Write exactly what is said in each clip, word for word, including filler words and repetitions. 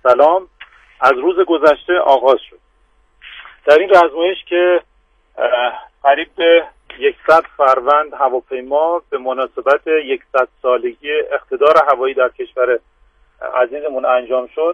سلام از روز گذشته آغاز شد. در این رزمایش که قریب به صد فروند هواپیما به مناسبت صد سالگی اقتدار هوایی در کشور عزیزمون انجام شد،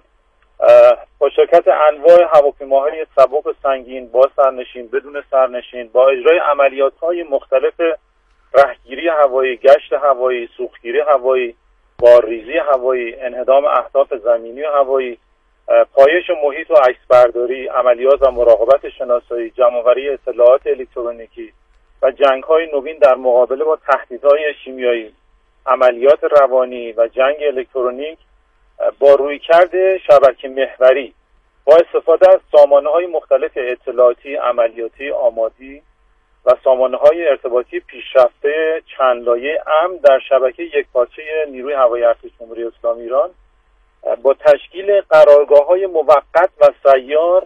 با شرکت انواع هواپیماهای سبک و سنگین، با سرنشین، بدون سرنشین، با اجرای عملیات‌های مختلف رهگیری هوایی، گشت هوایی، سوختگیری هوایی، بارریزی هوایی، انهدام اهداف زمینی و هوایی، پایش محیط و عکسبرداری، عملیات و مراقبت شناسایی، جمع‌آوری اطلاعات الکترونیکی و جنگ‌های نوین در مقابله با تهدیدهای شیمیایی، عملیات روانی و جنگ الکترونیک با رویکرد شبکه محوری با استفاده از سامانه‌های مختلف اطلاعاتی، عملیاتی، آمادی و سامانه‌های ارتباطی پیشرفته چند لایه امن در شبکه یکپارچه نیروی هوایی ارتش جمهوری اسلامی ایران با تشکیل قرارگاه‌های موقت و سیار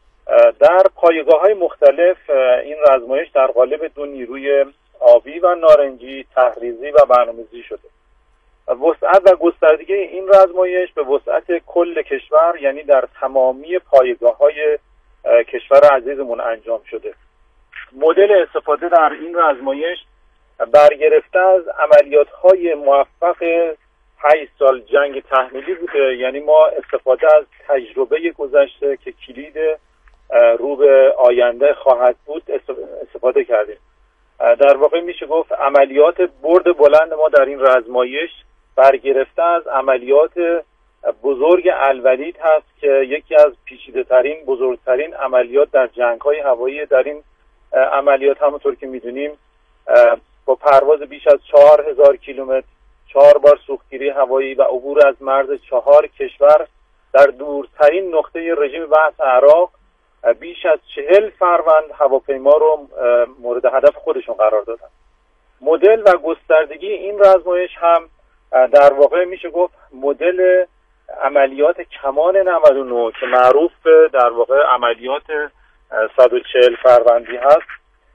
در پایگاه‌های مختلف، این رزمایش در قالب دو نیروی آبی و نارنجی تحریزی و برنامه‌ریزی شده. وسعت و گستردگی این رزمایش به وسعت کل کشور، یعنی در تمامی پایگاه‌های کشور عزیزمون انجام شده. مدل استفاده در این رزمایش برگرفته از عملیات‌های موفق هشت سال جنگ تحمیلی بوده، یعنی ما استفاده از تجربه گذشته که کلید رو به آینده خواهد بود استفاده کردیم. در واقع میشه گفت عملیات برد بلند ما در این رزمایش برگرفته از عملیات بزرگ الولید هست که یکی از پیچیده ترین بزرگترین عملیات در جنگ های هوایی. در این عملیات همونطور که میدونیم با پرواز بیش از چهار هزار کیلومتر، چهار بار سوختگیری هوایی و عبور از مرز چهار کشور در دورترین نقطه رژیم بحث عراق، بیش از چهل فروند هواپیما رو مورد هدف خودشون قرار دادن. مدل و گستردگی این رزمایش هم در واقع میشه گفت مدل عملیات کمان نود و نه که معروف به در واقع عملیات صد و چهل فروندی هست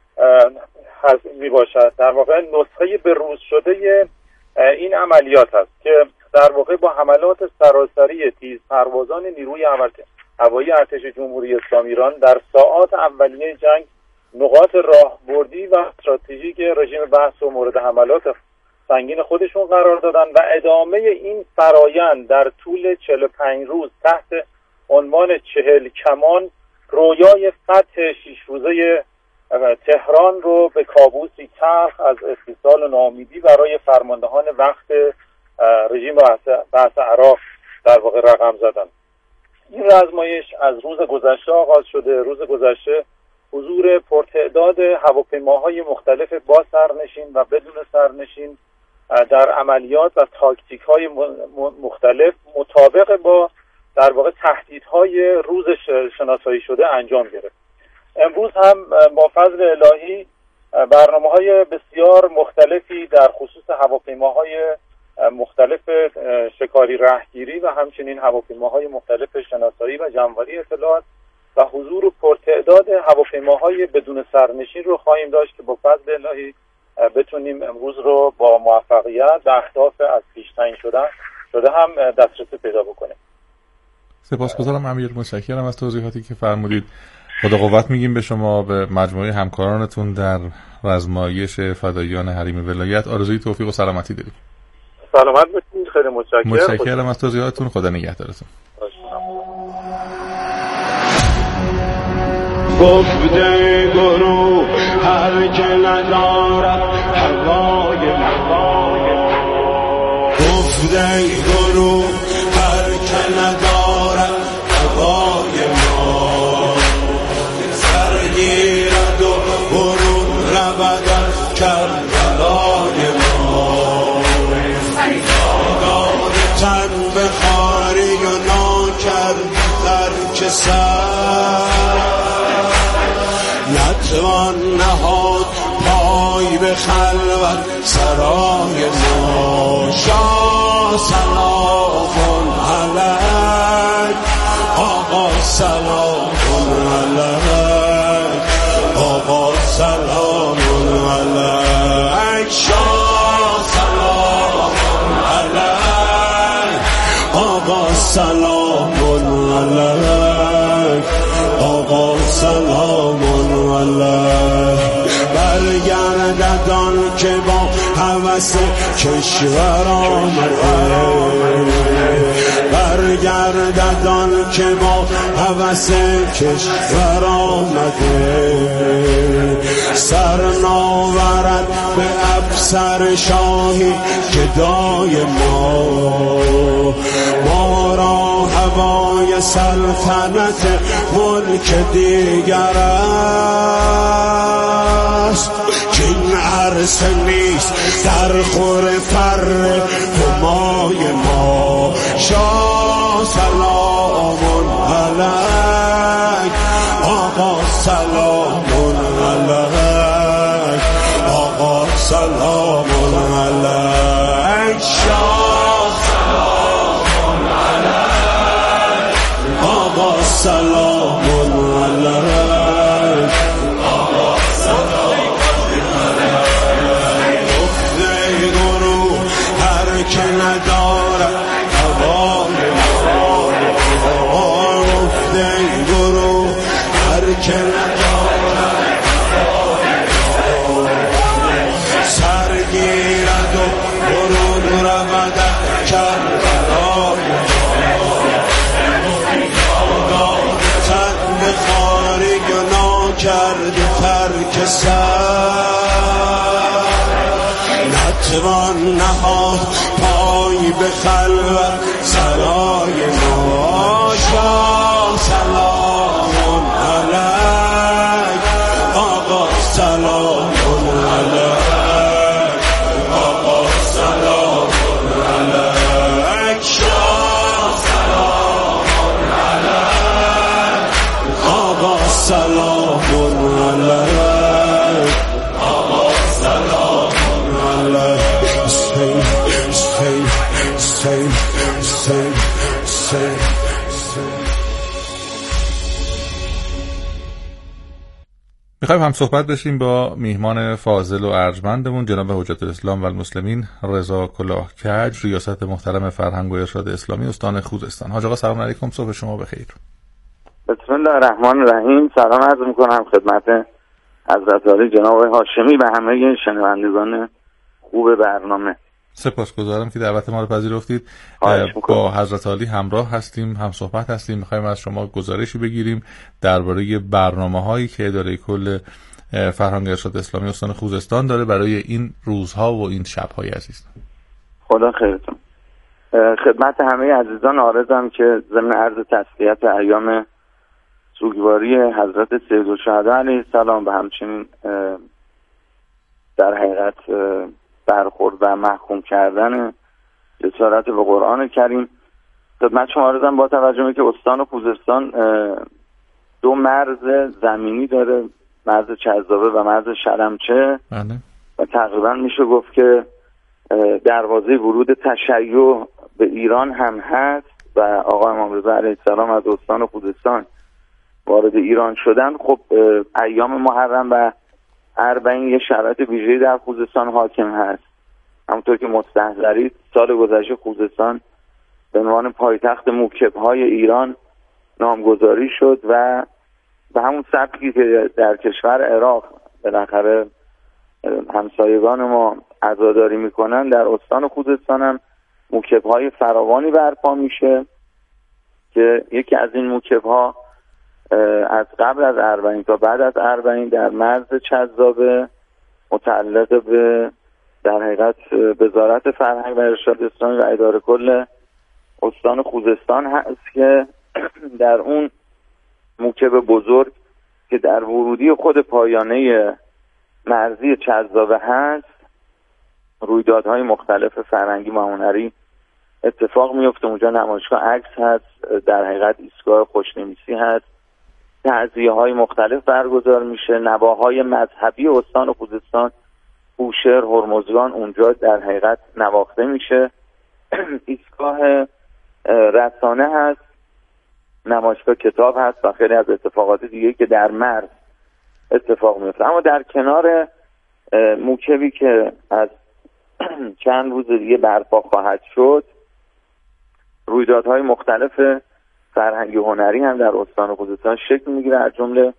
هست می باشد. در واقع نسخه به روز شده این عملیات هست که در واقع با حملات سراسری تیز پروازان نیروی هوایی ارتش جمهوری اسلامی ایران در ساعات اولیه جنگ نقاط راهبردی و استراتژیک رژیم بحث و مورد حملات سنگین خودشون قرار دادن و ادامه این فرایند در طول چهل و پنج روز تحت عنوان چهل کمان رویای فتح شش روزه تهران رو به کابوسی تلخ از استیصال و ناامیدی برای فرماندهان وقت رژیم بحث عراق در واقع رقم زدن. این رزمایش از روز گذشته آغاز شده. روز گذشته حضور پرتعداد هواپیماهای مختلف با سرنشین و بدون سرنشین در عملیات و تاکتیک‌های مختلف مطابق با در واقع تهدیدهای روز شناسایی شده انجام گرفت. امروز هم با فضل الهی برنامه‌های بسیار مختلفی در خصوص هواپیماهای مختلف شکاری رهگیری و همچنین هواپیماهای مختلف شناسایی و جمع‌آوری اطلاعات و حضور پرتعداد هواپیماهای بدون سرنشین رو خواهیم داشت که با فضل الهی بتونیم امروز رو با موفقیت به اهداف از پیش تعیین شده شده هم دسترسی پیدا بکنیم. سپاسگزارم امیر، متشکرم از توضیحاتی که فرمودید. خدا قوت میگیم به شما، به مجموعه همکارانتون در رزمایش فداییان حریم ولایت. آرزوی توفیق و سلامتی داریم. سلامت باشید. خیلی متشکرم. متشکرم از توضیحاتتون. خدا نگهدارتون. گفته گروه هر که ندارد هوای هوای گفته گروه هر که ندارد هوای ما سرگیرد و برون رود از کربلای ما داد تن به خاری و ناکرد در کسر نتوان نهاد پای به خلوت سرای ما شاه سلام علیک آقا سلام علیک آقا سلام علیک شاه سلام علیک آقا سلام علیک آقا سلام علیک. برگرددان که با هوس کشور آمده، برگرددان که با هوس کشور آمده، سر ناورد به افسر شاهی گدای ما، ما را هوای سلطنت ملک دیگر است، که این عرصه نیست در خور فر همای ما. شاه سلام علیک آقا سلام علیک آقا سلام علیک. شاه سلام علیک آقا سلام علیک آقا سلام علیک. گفته گروه هر که ندارد هوای ما، گفته گروه هر که ندارد سرگیرد و برون رود کربلای ما، تن خاری گناه کرده ترک سر، نتوان نهاد پای به خلوت سرای ما. شاه سلام علیک آقا سلام علیک آقا سلام علیک. شاه سلام علیک آقا سلام علیک آقا سلام علیک. Say, say, say, say, say, say. میخوایم هم صحبت بشیم با میهمان فاضل و ارجمندمون جناب حجت الاسلام و المسلمین رضا کلاه کج، ریاست محترم فرهنگ و ارشاد اسلامی استان خوزستان. حاج آقا سلام علیکم، صبح شما بخیر. بسم الله الرحمن الرحیم. سلام عرض میکنم خدمت حضرت عالی جناب هاشمی و همه شنوندگان خوب برنامه. سپاسگزارم که دعوت ما رو پذیرفتید. با حضرت عالی همراه هستیم، هم صحبت هستیم. میخوایم از شما گزارشی بگیریم درباره برنامه‌هایی که اداره کل فرهنگ ارشاد اسلامی استان خوزستان داره برای این روزها و این شب‌های عزیز. خدا خیرتون. خدمت همه عزیزان عارضم که ضمن عرض تسلیت ایام سوگواری حضرت سیدالشهدا علیه السلام و همچنین در حقیقت برخورد و محکوم کردن جسارت به قرآن کریم خدمت شما عرضم با توجه که استان خوزستان دو مرز زمینی داره، مرز چذابه و مرز شلمچه بله. و تقریبا میشه گفت که دروازه ورود تشیع به ایران هم هست و آقا امام رضا علیه السلام از استان خوزستان وارد ایران شدن. خب ایام محرم و اربعین یه شرایط ویژه‌ای در خوزستان حاکم هست. همونطور که مستحضرید سال گذشته خوزستان به عنوان پایتخت موکب‌های ایران نامگذاری شد و به همون سبکی که در کشور عراق بالاخره همسایگان ما عزاداری میکنن در استان خوزستان هم موکب‌های فراوانی برپا میشه که یکی از این موکب‌ها از قبل از اربعین تا بعد از اربعین در مرز چذابه متعلق به در حقیقت وزارت فرهنگ و ارشاد اسلامی و اداره کل استان خوزستان هست که در اون موکب بزرگ که در ورودی خود پایانه مرزی چذابه هست رویدادهای مختلف فرهنگی و هنری اتفاق میفته. اونجا نمایشگاه عکس هست، در حقیقت ایستگاه خوشنویسی هست، تعزیه های مختلف برگزار میشه. نواهای مذهبی استان خوزستان بوشهر، هرمزگان اونجا در حقیقت نواخته میشه. ایستگاه رسانه هست، نمایشگاه کتاب هست و خیلی از اتفاقات دیگه که در مرز اتفاق میفته. اما در کنار موکبی که از چند روز دیگه برپا خواهد شد رویدادهای مختلف فرهنگی هنری هم در استان خوزستان شکل میگیره، از جمله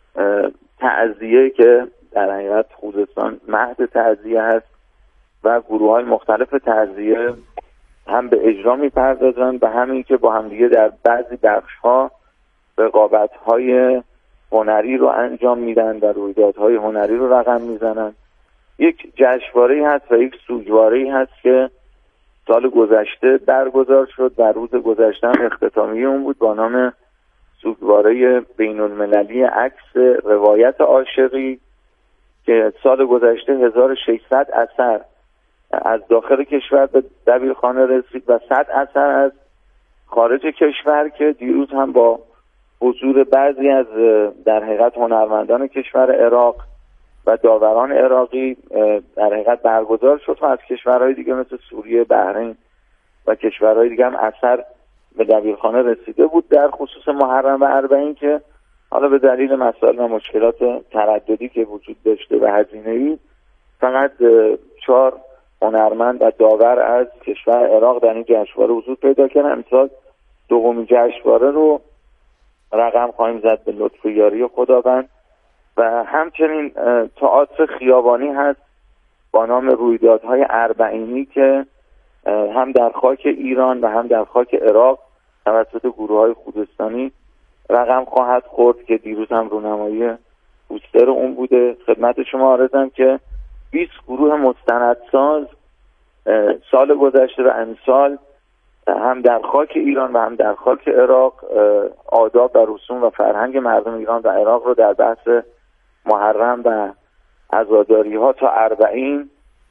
تعزیه که در حقیقت خوزستان مهد تعزیه هست و گروه‌های مختلف تعزیه هم به اجرا میپردازن و همین که با همدیگه در بعضی بخش‌ها رقابت‌های هنری رو انجام میدن و رویدادهای هنری رو رقم میزنن. یک جشنواره‌ای هست و یک سوگواره‌ای هست که سال گذشته برگزار شد و روز گذشته اختتامیه اون بود با نام سوگواره بین‌المللی عکس روایت عاشقی که سال گذشته هزار و ششصد اثر از داخل کشور به دبیرخانه رسید و صد اثر از خارج کشور که دیروز هم با حضور بعضی از در حقیقت هنرمندان کشور عراق و داوران عراقی در حقیقت برگزار شد و از کشورهای دیگه مثل سوریه، بحرین و کشورهای دیگه هم اثر به دبیرخانه رسیده بود در خصوص محرم و اربعین که حالا به دلیل مسائل و مشکلات ترددی که وجود داشته و هزینه‌ای فقط چهار هنرمند و داور از کشور عراق در این جشنواره حضور پیدا کردن. امسال دومین جشنواره رو رقم خواهیم زد به لطف و یاری خداوند و همچنین تئاتر خیابانی هست با نام رویدادهای اربعینی که هم در خاک ایران و هم در خاک عراق توسط گروه‌های خوزستانی رقم خواهد خورد که دیروز هم رونمایی پوستر اون بوده. خدمت شما عرضم که بیست گروه مستندساز سال گذشته و امسال هم در خاک ایران و هم در خاک عراق آداب و رسوم و فرهنگ مردم ایران و عراق رو در بحث محرم و عزاداری ها تا اربعین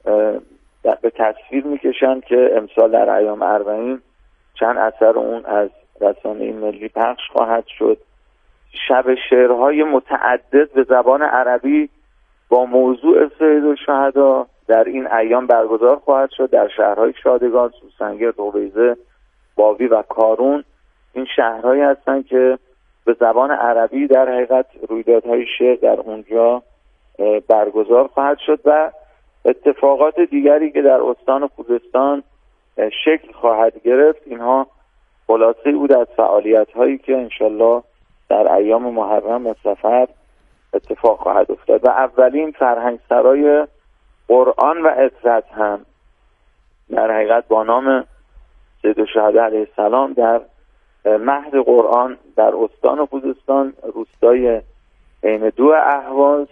به تصویر میکشن که امسال در ایام اربعین چند اثر اون از رسانه ملی پخش خواهد شد. شب شعرهای متعدد به زبان عربی با موضوع سید الشهدا در این ایام برگزار خواهد شد در شهرهای شادگان، سوسنگر، دویزه، باوی و کارون. این شهرهایی هستند که به زبان عربی در حقیقت رویدادهای شعر در اونجا برگزار خواهد شد و اتفاقات دیگری که در استان خوزستان شکل خواهد گرفت. اینها خلاصه بود از فعالیت‌هایی که انشالله در ایام محرم و صفر اتفاق خواهد افتاد و اولین فرهنگ سرای قرآن و عطرت هم در حقیقت با نام سید الشهدا علیه السلام در مهد قرآن در استان خوزستان روستای عین دو اهواز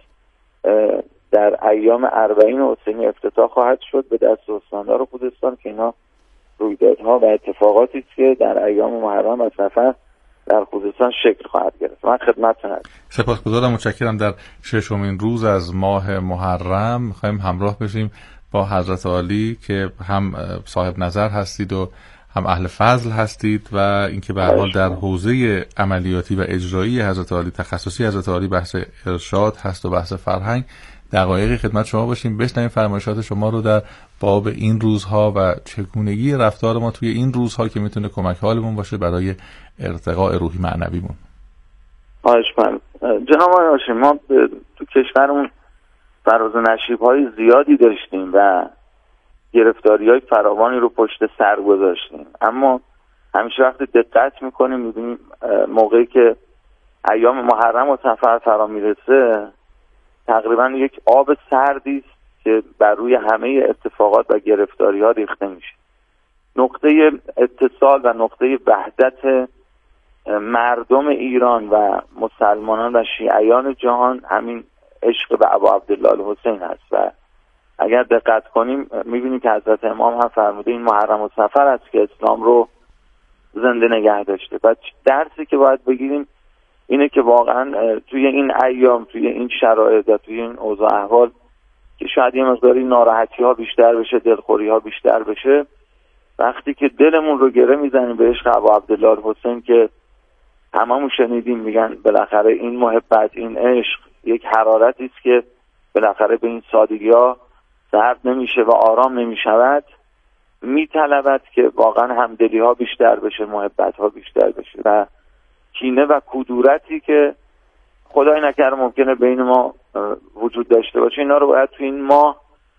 در ایام اربعین حسینی افتتاح خواهد شد به دست استاندار خوزستان که اینا رویدادها و اتفاقاتی است که در ایام محرم و صفر در خوزستان شکل خواهد گرفت. من خدمتتون هستم. سپاسگزارم، متشکرم. در ششمین روز از ماه محرم می‌خوایم همراه بشیم با حضرت عالی که هم صاحب نظر هستید و هم اهل فضل هستید و اینکه به هر حال در حوزه عملیاتی و اجرایی حضرت عالی، تخصصی حضرت عالی بحث ارشاد هست و بحث فرهنگ، دقایقی خدمت شما باشیم بشنویم فرمایشات شما رو در باب این روزها و چگونگی رفتار ما توی این روزها که میتونه کمک حالمون باشه برای ارتقاء روحی معنویمون. خواهش می‌کنم. جناب آقای هاشمی، ما تو کشورمون فراز و نشیب‌های زیادی داشتیم و گرفتاری‌های فراوانی رو پشت سر گذاشتیم، اما همیشه وقتی دقت می‌کنیم می‌بینیم موقعی که ایام محرم و صفر فرا میرسه تقریبا یک آب سردی است که بر روی همه اتفاقات و گرفتاری‌ها ریخته میشه. نقطه اتصال و نقطه وحدت مردم ایران و مسلمانان و شیعیان جهان همین عشق به ابا عبدالله الحسین هست و اگر دقت کنیم میبینیم که حضرت امام هم فرموده این محرم و صفر است که اسلام رو زنده نگه داشته. و درسی که باید بگیریم اینه که واقعا توی این ایام، توی این شرایط و توی این اوضاع احوال که شاید یه مقداری ناراحتی ها بیشتر بشه، دلخوری ها بیشتر بشه، وقتی که دلمون رو گره میزنیم به عشق ابا عبدالله الحسین که هممون شنیدیم میگن بالاخره این محبت، این عشق یک حرارتی است که بالاخره به این سادگی‌ها سرد نمیشه و آرام نمیشود، میطلبد که واقعا همدلی ها بیشتر بشه، محبت ها بیشتر بشه و کینه و کدورتی که خدای نکرده ممکنه بین ما وجود داشته باشه اینا رو باید تو این ماه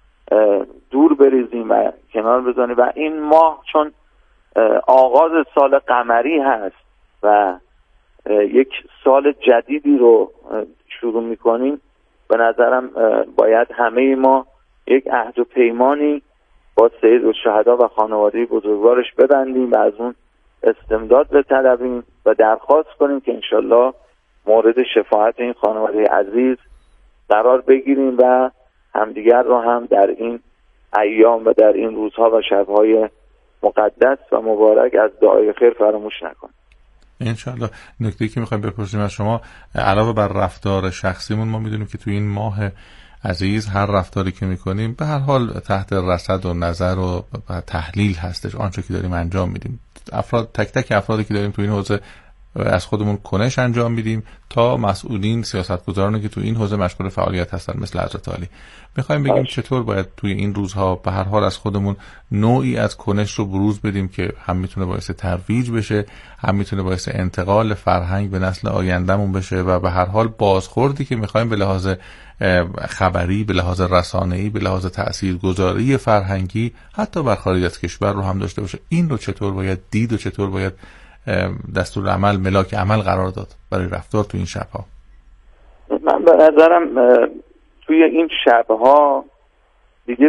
دور بریزیم و کنار بزنیم. و این ماه چون آغاز سال قمری هست و یک سال جدیدی رو شروع میکنیم، به نظرم باید همه ما یک عهد و پیمانی با سیدالشهدا و خانواده بزرگوارش ببندیم و از اون استمداد بطلبیم و درخواست کنیم که انشالله مورد شفاعت این خانواده عزیز قرار بگیریم و همدیگر رو هم در این ایام و در این روزها و شبهای مقدس و مبارک از دعای خیر فراموش نکنیم. انشالله. نکته‌ای که میخوایم بپرسیم از شما، علاوه بر رفتار شخصیمون، ما میدونیم که تو این ماه عزیز هر رفتاری که میکنیم به هر حال تحت رصد و نظر و تحلیل هستش آنچه که داریم انجام میدیم. افراد تک تک افرادی که داریم تو این حوزه از خودمون کنش انجام میدیم تا مسئولین سیاستگزارانی که تو این حوزه مشغول فعالیت هستن مثل حضرت عالی. میخوایم بگیم چطور باید توی این روزها به هر حال از خودمون نوعی از کنش رو بروز بدیم که هم میتونه باعث ترویج بشه، هم میتونه باعث انتقال فرهنگ به نسل آیندهمون بشه و به هر حال بازخوردی که میخوایم به لحاظ خبری، به لحاظ رسانه‌ای، به لحاظ تاثیرگذاری فرهنگی حتی بر خارج از کشور رو هم داشته باشه. این رو چطور باید دید و چطور باید دستور عمل، ملاک عمل قرار داد برای رفتار تو این شبها؟ من به نظرم توی این شبها دیگه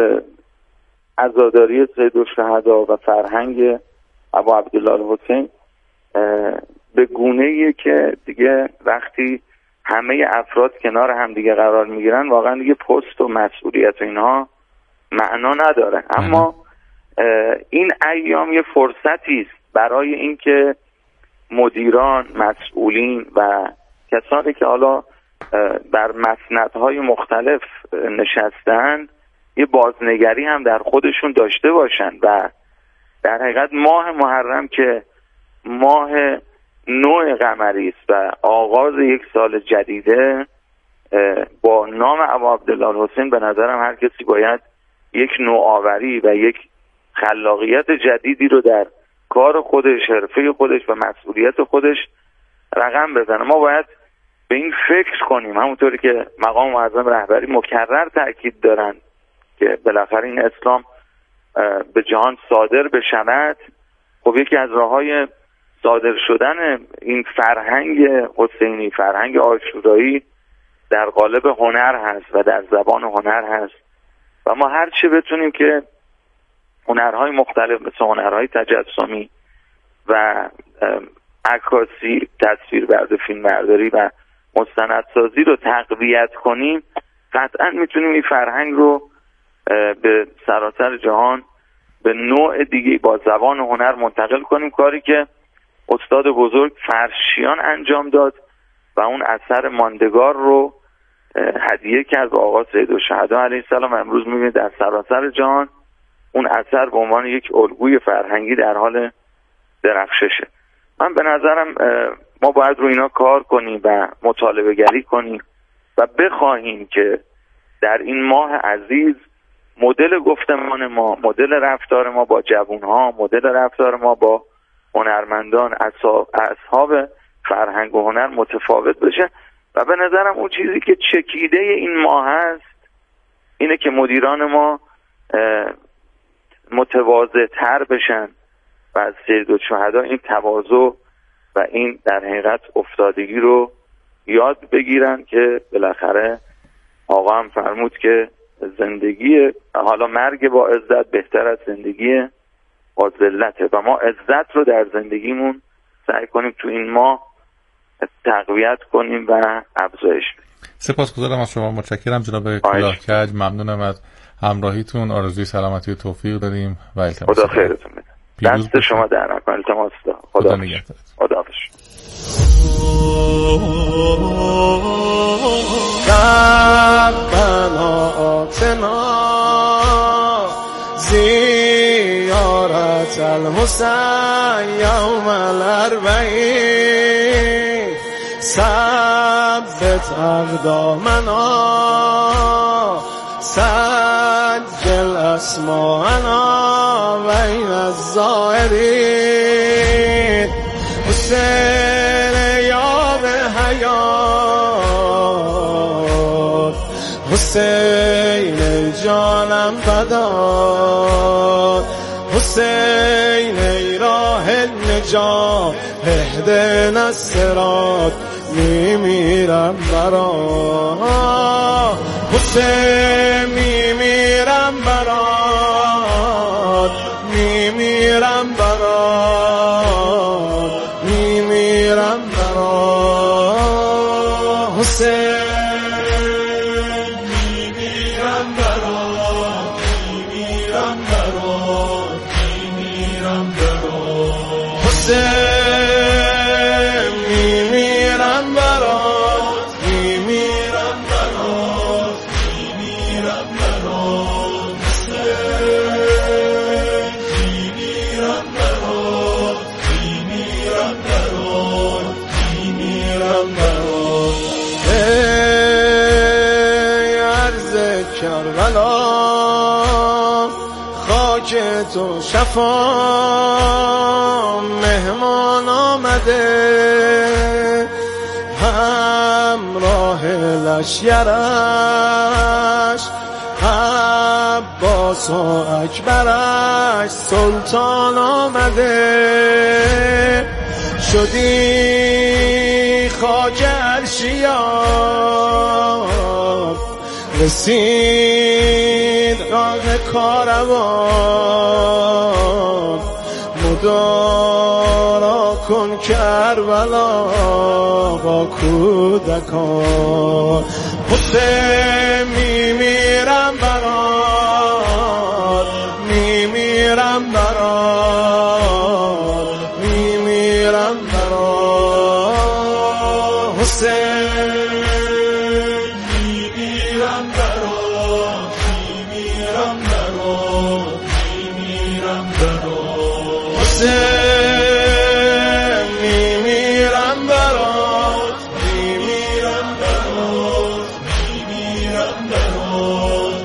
عزاداری سیدالشهدا و فرهنگ ابا عبدالله الحسین به گونه‌ایه که دیگه وقتی همه افراد کنار هم دیگه قرار میگیرن واقعا دیگه پست و مسئولیت و اینها معنا نداره. اما این ایام یه فرصتی است برای اینکه مدیران، مسئولین و کسانی که حالا در مسندهای مختلف نشستن یه بازنگری هم در خودشون داشته باشن و در حقیقت ماه محرم که ماه نو قمری است و آغاز یک سال جدیده، با نام ابا عبدالله الحسین به نظرم هر کسی باید یک نوآوری و یک خلاقیت جدیدی رو در کار خودش، حرفه خودش و مسئولیت خودش رقم بزنه. ما باید به این فکر کنیم، همونطوری که مقام معظم رهبری مکرر تاکید دارن که بالاخره این اسلام به جهان صادر بشود. خب یکی از راههای صادر شدن این فرهنگ حسینی، فرهنگ عاشورایی در قالب هنر هست و در زبان هنر هست و ما هر چی بتونیم که هنرهای مختلف مثل هنرهای تجسمی و عکاسی، تصویربرداری، فیلمبرداری و مستندسازی رو تقویت کنیم، قطعا میتونیم این فرهنگ رو به سراسر جهان به نوع دیگه با زبان هنر منتقل کنیم، کاری که استاد بزرگ فرشیان انجام داد و اون اثر ماندگار رو هدیه کرد به آقا سیدالشهدا علیه السلام. امروز میبینید در سراسر جهان اون اثر به عنوان یک الگوی فرهنگی در حال درخششه. من به نظرم ما باید رو اینا کار کنیم و مطالبه گری کنیم و بخواهیم که در این ماه عزیز مدل گفتمان ما، مدل رفتار ما با جوانها، مدل رفتار ما با هنرمندان، اصحاب فرهنگ و هنر متفاوت بشه و به نظرم اون چیزی که چکیده این ماه هست اینه که مدیران ما متواضع تر بشن و از سیدالشهدا این تواضع و این در حقیقت افتادگی رو یاد بگیرن که بالاخره آقا هم فرمود که زندگی حالا مرگ با عزت بهتر از زندگی با ذلته و ما عزت رو در زندگیمون سعی کنیم تو این ماه تقویت کنیم و افزایش بدیم. سپاسگزارم از شما، متشکرم جناب کلاه کج، ممنونم از همراهیتون، آرزوی سلامتی و توفیق داریم و التماس خدا خیرتون بده. دست شما در نکنه. التماس دارم. خدا نگهدارت. خدا حافظ. ربنا آتنا زیارت المحسن یوم الاربعین ثبت اقدامنا سجل اسماءنا بین الزائرین حسین یا به حیات حسین جانم فدات حسین ای راه نجات اهدنا الصراط میمیرم برات حسین میمیرم برات میمیرم برات میمیرم برات حسین میمیرم برات میمیرم برات میمیرم برات حسین میمیرم برات میمیرم برات میمیرم برات حسین میمیرم برات میمیرم برات میمیرم برات ای عرض کربلا خاک تو شفا مهمان آمده همراه لشکرش عباس و اکبرش سلطان آمده شدی خاک عرشیاب رسید راه کاروان مدارا کن کربلا با کودکان حسین میمیرم برات میمیرم برات میمیرم برات حسین میمیرم برات میمیرم برات میمیرم برات حسین میمیرم برات میمیرم برات میمیرم برات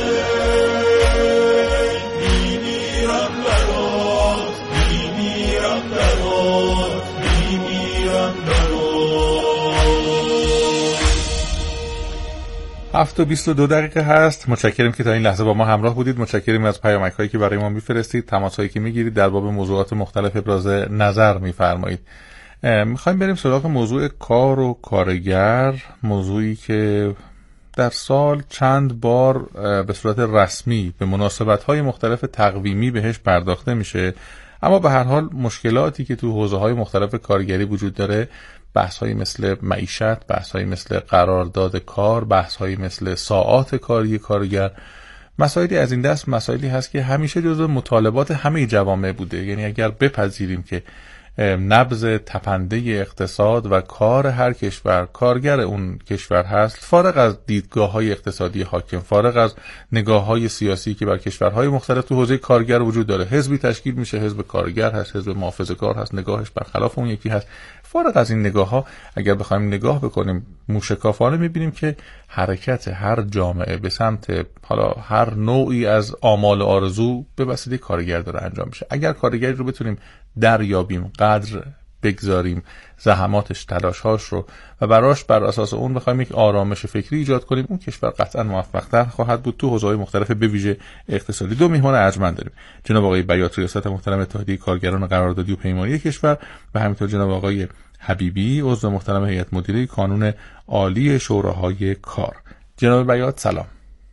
حسین میمیرم برات میمیرم برات میمیرم برات. هفت و بیست و دو دقیقه هست. متشکرم که تا این لحظه با ما همراه بودید. متشکرم از پیامک هایی که برای ما میفرستید، تماس هایی که میگیرید، در باب موضوعات مختلف ابراز نظر میفرمایید. میخوایم بریم سراغ موضوع کار و کارگر، موضوعی که در سال چند بار به صورت رسمی به مناسبت های مختلف تقویمی بهش پرداخته میشه، اما به هر حال مشکلاتی که تو حوزه های مختلف کارگری وجود داره، بحث هایی مثل معیشت، بحث هایی مثل قرارداد کار، بحث هایی مثل ساعات کاری کارگر، مسائلی از این دست مسائلی هست که همیشه جزو مطالبات همه جوامع بوده. یعنی اگر بپذیریم که نبض تپنده اقتصاد و کار هر کشور کارگر اون کشور هست، فارغ از دیدگاه‌های اقتصادی حاکم، فارغ از نگاه‌های سیاسی که بر کشورهای مختلف تو حوزه کارگر وجود داره، حزبی تشکیل میشه، حزب کارگر هست، حزب محافظه‌کار هست، نگاهش برخلاف اون یکی هست. فارغ از این نگاه‌ها اگر بخوایم نگاه بکنیم موشکافانه، می‌بینیم که حرکت هر جامعه به سمت حالا هر نوعی از آمال و آرزو به وسیله کارگر داره انجام میشه. اگر کارگری رو بتونیم دریابیم، قدر بگذاریم زحماتش، تلاشهاش رو و براش بر اساس اون بخوایم یک آرامش فکری ایجاد کنیم، اون کشور قطعا موفق‌تر خواهد بود تو حوزه‌های مختلف به ویژه اقتصادی. دو میهمان ارجمند داریم، جناب آقای بیات ریاست محترم اتحادیه کارگران قراردادی و پیمانی کشور و همینطور جناب آقای حبیبی عضو محترم هیئت مدیره کانون عالی شوراهای کار. جناب بیات سلام.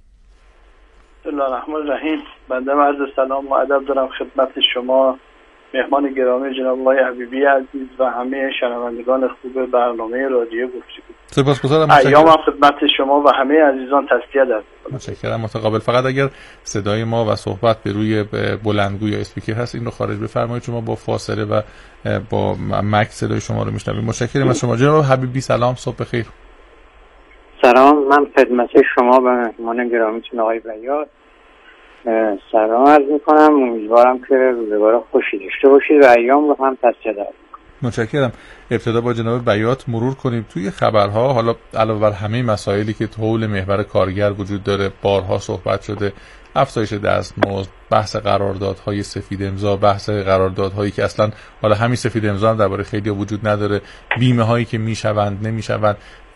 بسم الله الرحمن الرحیم. بنده عرض سلام و ادب دارم خدمت شما مهمان گرامی جناب آقای حبیبی عزیز و همه شنوندگان خوب برنامه رادیو گفتگو. سپاسگزارم. ایام خدمت شما و همه عزیزان تسلیت دارم. متشکرم. متقابل. فقط اگر صدای ما و صحبت به روی بلندگو یا اسپیکر هست این رو خارج بفرمایید، شما با فاصله و با مک صدای شما رو میشنویم. متشکرم از شما. جناب حبیبی سلام، صبح بخیر. سلام، من خدمت شما و مهمان گرامیتون آقای بیات سلام عرض میکنم. امیدوارم که روزگار خوشی داشته باشید و ایام رو هم تسلیت دارم. متشکرم. ابتدا با جناب بیات مرور کنیم توی خبرها. حالا علاوه بر همه مسائلی که حول محور کارگر وجود داره، بارها صحبت شده، افزایش دستمزد، بحث قراردادهای سفید امضا، بحث قراردادهایی که اصلا حالا همین سفید امضا هم درباره خیلی وجود نداره، بیمه هایی که میشوند نمیشوند،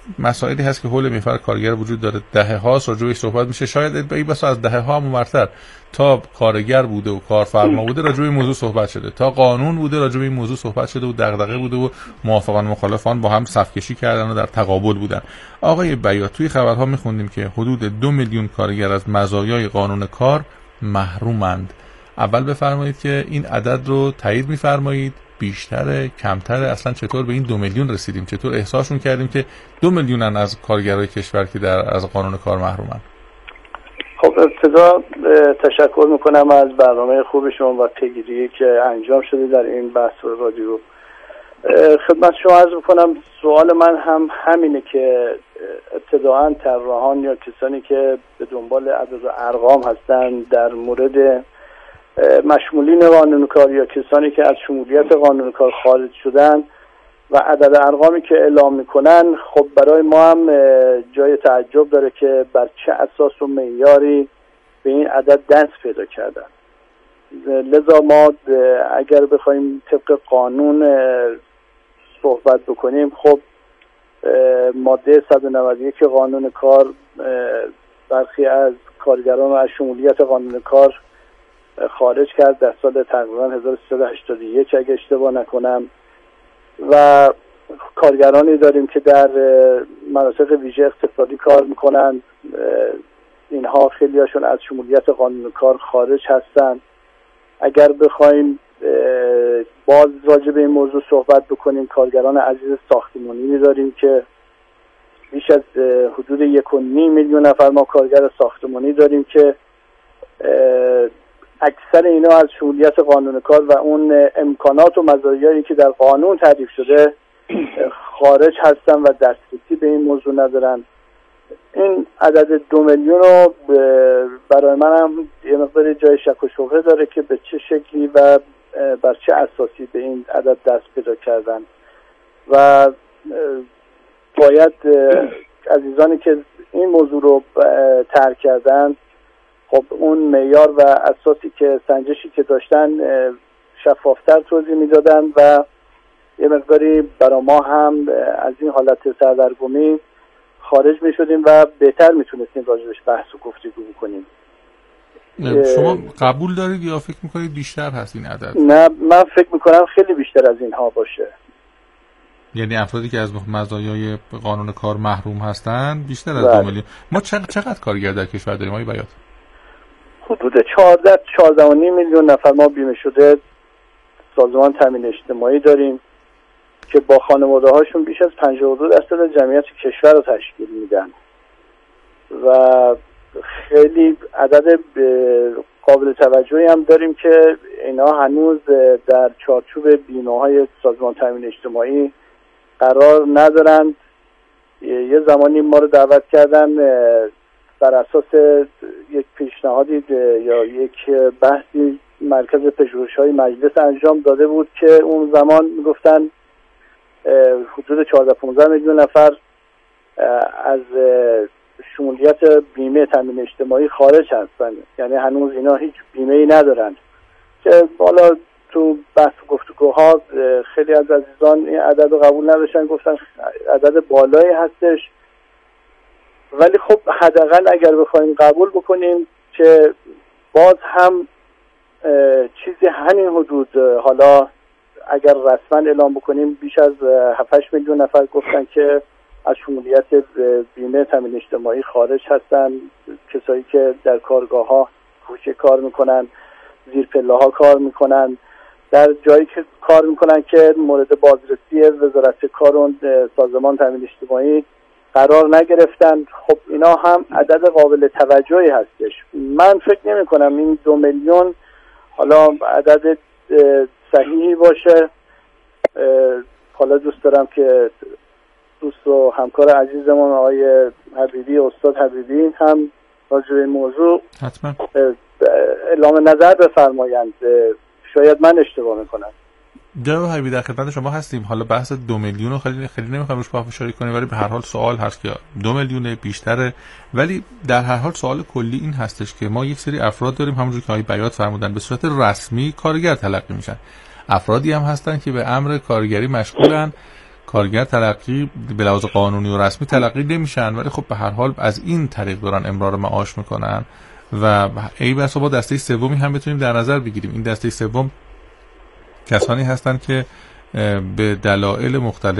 مسائلی هست که حول محور کارگر وجود داره، دهه هاست راجع بهش صحبت میشه، شاید ای بس از دهه ها هم اونورتر تا کارگر بوده و کارفرما بوده راجع به این موضوع صحبت شده، تا قانون بوده راجع به این موضوع صحبت شده و دغدغه بوده و موافقان مخالفان با هم صف کشی کردن و در تقابل بودن. آقای بیات، توی خبرها میخوندیم که حدود دو میلیون کارگر از مزایای قانون کار محرومند. اول بفرمایید که این عدد رو تایید میفرمایید، بیشتره، کمتره، اصلا چطور به این دو میلیون رسیدیم؟ چطور احساسشون کردیم که دو میلیونن از کارگرای کشور که در از قانون کار محرومن؟ خب ابتدا تشکر میکنم از برنامه خوب شما و پیگیری که انجام شده در این بحث رادیو. خدمت شما عرض میکنم سوال من هم همینه که ابتداعا طراحان یا کسانی که به دنبال عدد و ارقام هستن در مورد مشمولین قانون کار یا کسانی که از شمولیت قانون کار خارج شدن و عدد ارقامی که اعلام میکنن، خب برای ما هم جای تعجب داره که بر چه اساس و معیاری به این عدد دست پیدا کردن. لذا ما اگر بخوایم طبق قانون صحبت بکنیم، خب ماده صد و نود و یک قانون کار برخی از کارگران رو از شمولیت قانون کار خارج کرد در سال تقریبا هزار و سیصد و هشتاد و یک اگه اشتباه نکنم، و کارگرانی داریم که در مناطق ویژه اقتصادی کار میکنن، اینها خیلی هاشون از شمولیت قانون کار خارج هستن. اگر بخوایم باز راجع به این موضوع صحبت بکنیم، کارگران عزیز ساختمانی داریم که بیش از حدود یک و نیم میلیون نفر ما کارگر ساختمانی داریم که اکثر اینا از شمولیت قانون کار و اون امکانات و مزایایی که در قانون تعریف شده خارج هستن و دسترسی به این موضوع ندارن. این عدد دو میلیون رو برای من هم یه مقدار جای شک و شبهه داره که به چه شکلی و بر چه اساسی به این عدد دست پیدا کردن و باید عزیزانی که این موضوع رو طرح کردن، خب اون معیار و اساسی که سنجشی که داشتن شفافتر توضیح میدادن و یه مقداری برای ما هم از این حالت سردرگمی خارج می شدیم و بهتر می تونستیم راجبش بحث و گفتگو بکنیم. شما قبول دارید یا فکر میکنید بیشتر هست این عدد؟ نه، من فکر میکنم خیلی بیشتر از اینها باشه. یعنی افرادی که از مزایای قانون کار محروم هستن بیشتر از دو میلیون. ما چقدر کارگر در کشور داریم آقای بیات؟ حدود چهارده چهارده و نیم میلیون نفر ما بیمه شده سازمان تامین اجتماعی داریم که با خانواده هاشون بیش از پنجاه و دو درصد جمعیت کشور رو تشکیل میدن و خیلی عدد قابل توجهی هم داریم که اینا هنوز در چارچوب بیمه های سازمان تامین اجتماعی قرار ندارند. یه زمانی ما رو دعوت کردن بر اساس یک پیشنهادی یا یک بحثی مرکز پژوهش‌های مجلس انجام داده بود که اون زمان میگفتن حدود چهارده پانزده میلیون نفر از شمولیت بیمه تامین اجتماعی خارج هستن، یعنی هنوز اینا هیچ بیمه‌ای ندارن که بالا تو بحث گفتگوها خیلی از عزیزان این عدد رو قبول نداشتن، گفتن عدد بالایی هستش، ولی خب حداقل اگر بخوایم قبول بکنیم که باز هم چیزی همین حدود، حالا اگر رسما اعلام بکنیم بیش از هفت هشت میلیون نفر گفتن که از شمولیت بیمه تامین اجتماعی خارج هستن، کسایی که در کارگاه ها کوچه کار میکنن، زیر پله ها کار میکنن، در جایی که کار میکنن که مورد بازرسی وزارت کار و سازمان تامین اجتماعی قرار نگرفتن. خب اینا هم عدد قابل توجهی هستش. من فکر نمی کنم این دو میلیون حالا عدد صحیحی باشه. حالا دوست دارم که دوست و همکار عزیزمون آقای حبیبی، استاد حبیبی هم راجع به این موضوع حتما اعلام نظر بفرمایند. شاید من اشتباه میکنم. جناب حبیبی در خدمت شما هستیم. حالا بحث دو میلیون رو خیلی خیلی نمیخوام روش پافشاری کنیم، ولی به هر حال سوال هست که دو میلیون بیشتره، ولی در هر حال سوال کلی این هستش که ما یک سری افراد داریم همونجور که آقای بیات فرمودن به صورت رسمی کارگر تلقی میشن، افرادی هم هستن که به امر کارگری مشغولن، کارگر تلقی به لحاظ قانونی و رسمی تلقی نمیشن، ولی خب به هر حال از این طریق دارن امرار معاش میکنن و ای بسا با دسته سومی هم بتونیم در نظر بگیریم. این دسته سوم کسانی هستند که به دلایل مختلف